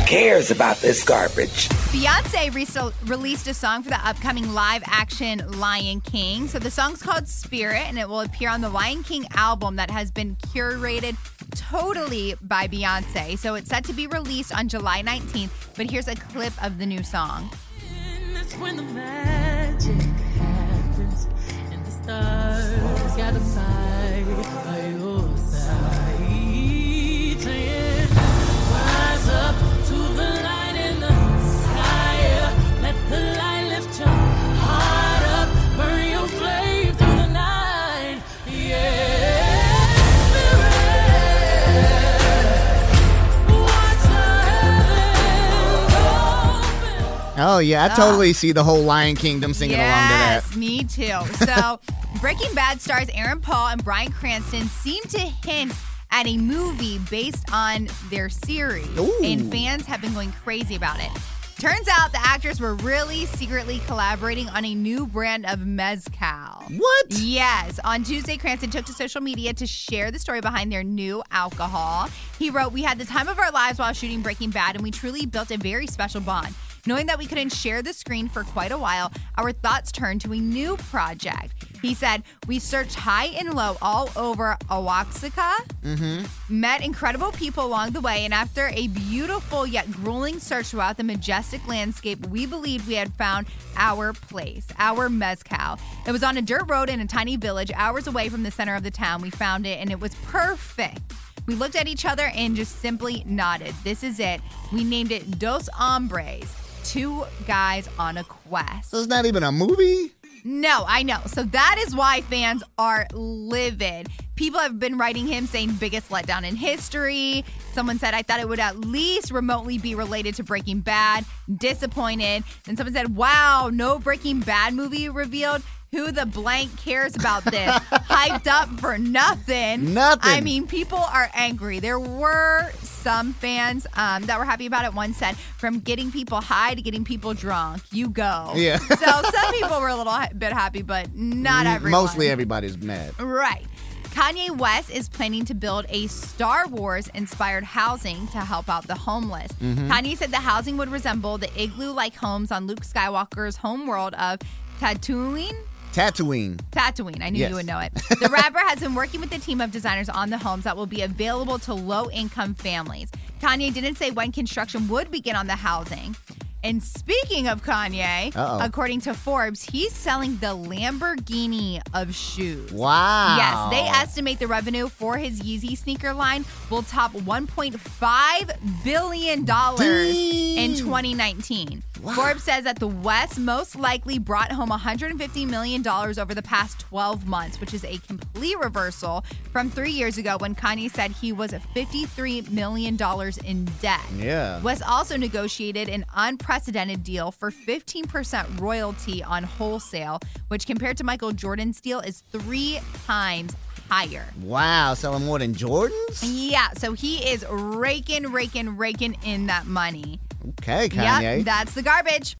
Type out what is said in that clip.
cares about this garbage? Beyonce released a song for the upcoming live-action Lion King. So the song's called Spirit, and it will appear on the Lion King album that has been curated totally by Beyonce. So it's set to be released on July 19th, but here's a clip of the new song. That's when the magic happens and the stars gotta fight by your side. Saying, rise up to the light in the sky. Let the light lift your heart up. Burn your flame through the night. Yeah. Oh, yeah. I totally see the whole Lion Kingdom singing along to that. Yes, me too. So, Breaking Bad stars Aaron Paul and Bryan Cranston seem to hint at a movie based on their series. Ooh. And fans have been going crazy about it. Turns out the actors were really secretly collaborating on a new brand of mezcal. What? Yes. On Tuesday, Cranston took to social media to share the story behind their new alcohol. He wrote, "We had the time of our lives while shooting Breaking Bad, and we truly built a very special bond. Knowing that we couldn't share the screen for quite a while, our thoughts turned to a new project." He said, "We searched high and low all over Oaxaca, met incredible people along the way, and after a beautiful yet grueling search throughout the majestic landscape, we believed we had found our place, our mezcal. It was on a dirt road in a tiny village hours away from the center of the town. We found it, and it was perfect. We looked at each other and just simply nodded. This is it. We named it Dos Hombres, two guys on a quest." So it's not even a movie? No, I know. So that is why fans are livid. People have been writing him saying biggest letdown in history. Someone said, "I thought it would at least remotely be related to Breaking Bad." Disappointed. And someone said, "Wow, no Breaking Bad movie revealed. Who the blank cares about this?" Hyped up for nothing. Nothing. I mean, people are angry. There were some fans that were happy about it. One said, "From getting people high to getting people drunk, you go." Yeah. So some people were a little bit happy, but not everyone. Mostly everybody's mad. Right. Kanye West is planning to build a Star Wars-inspired housing to help out the homeless. Kanye said the housing would resemble the igloo-like homes on Luke Skywalker's homeworld of Tatooine. I knew Yes. you would know it. The rapper has been working with a team of designers on the homes that will be available to low-income families. Kanye didn't say when construction would begin on the housing. And speaking of Kanye, according to Forbes, he's selling the Lamborghini of shoes. Wow. Yes, they estimate the revenue for his Yeezy sneaker line will top $1.5 billion in 2019. Wow. Forbes says that the West most likely brought home $150 million over the past 12 months, which is a complete reversal from 3 years ago when Kanye said he was $53 million in debt. Yeah. West also negotiated an unprecedented deal for 15% royalty on wholesale, which compared to Michael Jordan's deal is 3 times higher. Wow, selling more than Jordans? Yeah, so he is raking in that money. Okay, Kanye. Yep, that's the garbage.